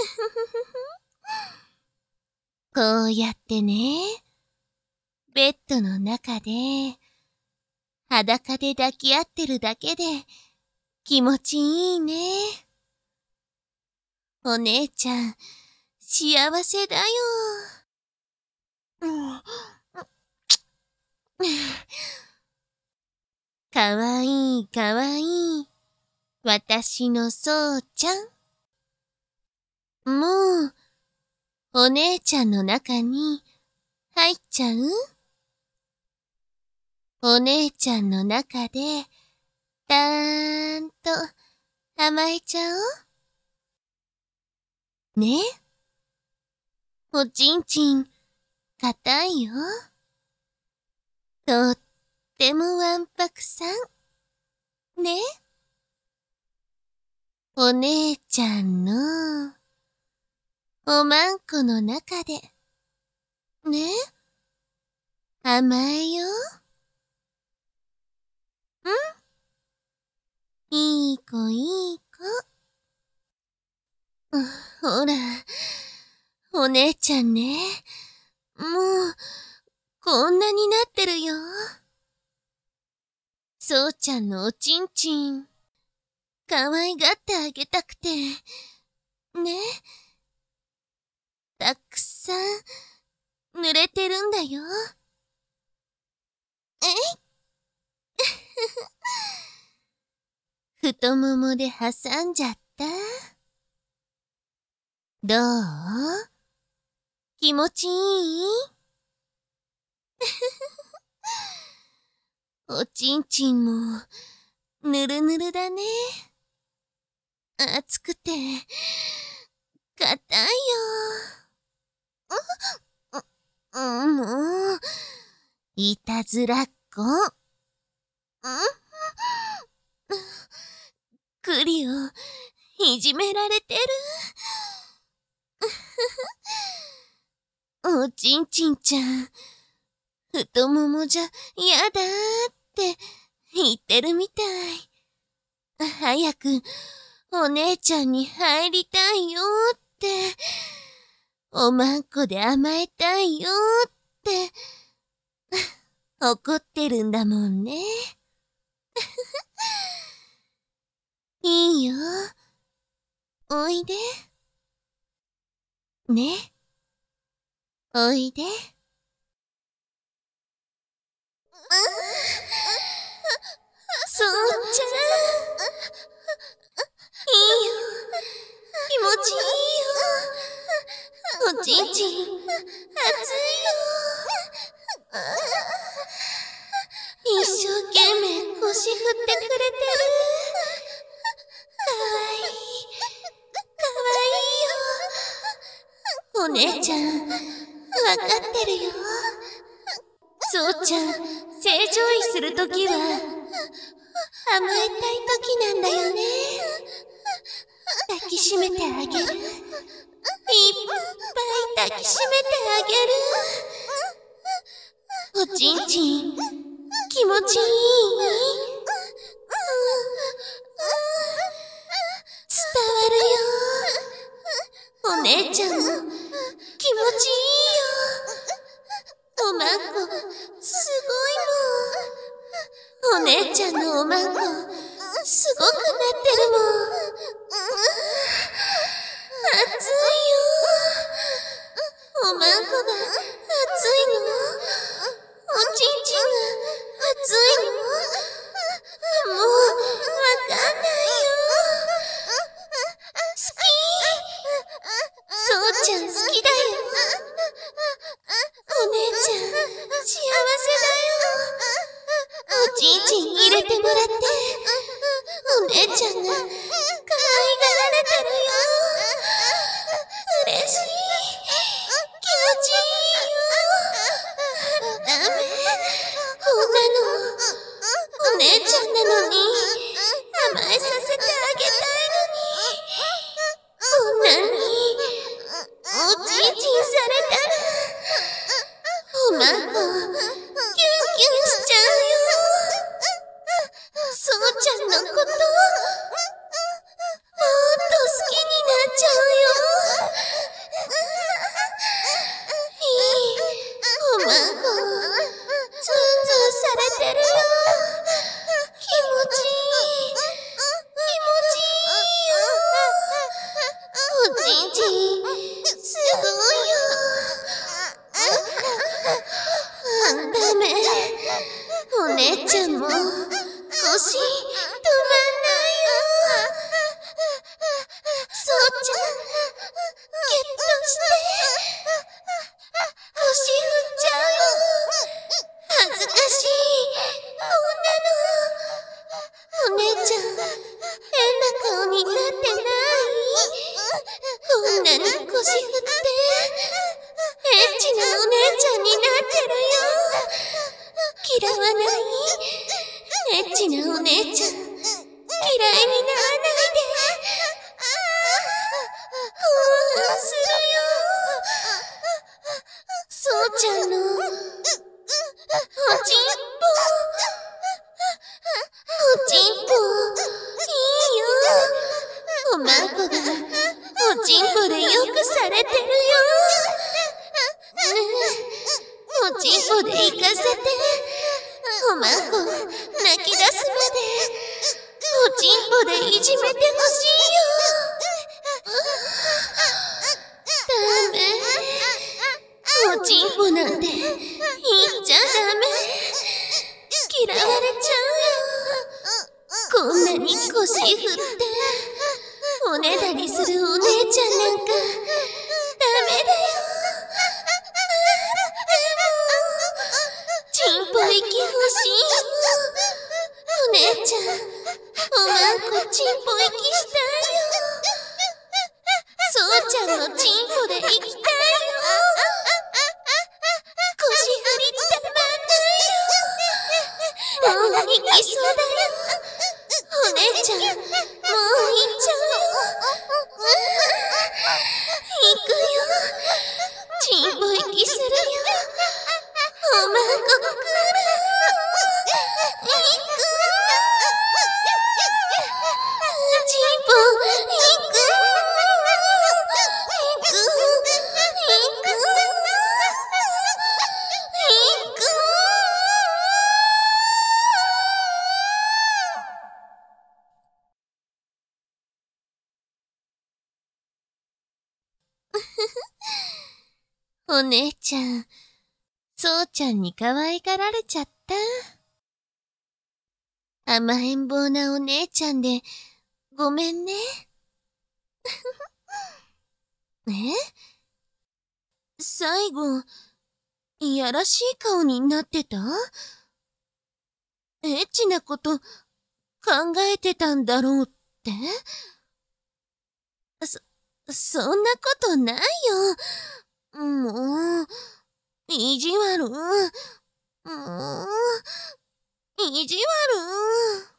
こうやってね、ベッドの中で、裸で抱き合ってるだけで気持ちいいね。お姉ちゃん、幸せだよ。かわいいかわいい、私のそうちゃん。もう、お姉ちゃんの中に入っちゃう？お姉ちゃんの中で、たーんと甘えちゃおう。ね？おちんちん、硬いよ。とってもわんぱくさん。ね？お姉ちゃんの、おまんこの中で、ね？甘えよ。いい子いい子。ほら、お姉ちゃんね。もう、こんなになってるよ。そうちゃんのおちんちん、かわいがってあげたくて、ね。たくさん、濡れてるんだよ。太ももで挟んじゃった。どう？気持ちいい？おちんちんも、ぬるぬるだね。熱くて、硬いよ。もう、いたずらっ子。クリを、いじめられてる。おちんちんちゃん、太ももじゃ嫌だーって言ってるみたい。早くお姉ちゃんに入りたいよーって、おまんこで甘えたいよーって、怒ってるんだもんね。いいよ。おいで。ね。おいで。そうちゃん。いいよ。気持ちいいよ。おちんちん、熱いよ。一生懸命腰振ってくれてる。かわいい。かわいいよ。お姉ちゃん、わかってるよ。そうちゃん、正常位するときは、甘えたいときなんだよね。抱きしめてあげる。いっぱい抱きしめてあげる。おちんちん、気持ちいい？伝わるよ。お姉ちゃんも、気持ちいいよ。おまんこ、すごいもん。お姉ちゃんのおまんこ、すごくなってるもん。熱いよ。おまんこが熱いの？おちんちんが熱いの？もう、わかんないよ。好き。そうちゃん好きだよ。お姉ちゃん、幸せだよ。おちんちん入れてもらって、お姉ちゃんが可愛がられてるよ。嬉しい。気持ちいい。 ち、すごいよ。ダメ。お姉ちゃんも、腰、止まんないよ。そうちゃん、ゲットして。腰振っちゃうよ。恥ずかしい。こんなの。お姉ちゃん、変な顔になってない？こんなに腰振って、エッチなお姉ちゃんになってるよ。嫌わない？エッチなお姉ちゃん、嫌いにならないで。興奮するよ。そうちゃんの、おちんぽ。おちんぽ、いいよ。おまんこが、おちんぽでよくされてるよ。おちんぽで行かせて。おまんこ、泣き出すまで、おちんぽでいじめてほしいよ。ダメ。おちんぽなんて、言っちゃダメ。嫌われちゃうよ。こんなに腰振って、おねだりするお姉ちゃんなんか、ダメだよ。ちんぽ息欲しいよ。お姉ちゃん、おまんこちんぽ息したいよ。そうちゃんのちんぽで行きたいよ。腰振りたまんないよ。もう行きそうだよ。お姉ちゃん、もう行っちゃうよ。行くよ。ちんぽ息するよ。おまんこ来る。行く。ちんぽ、行く。行く。行く。行く。お姉ちゃん、そうちゃんに可愛がられちゃった。甘えん坊なお姉ちゃんで、ごめんね。え？最後、いやらしい顔になってた？エッチなこと考えてたんだろうって？そんなことないよ。もう、意地悪。もう、意地悪。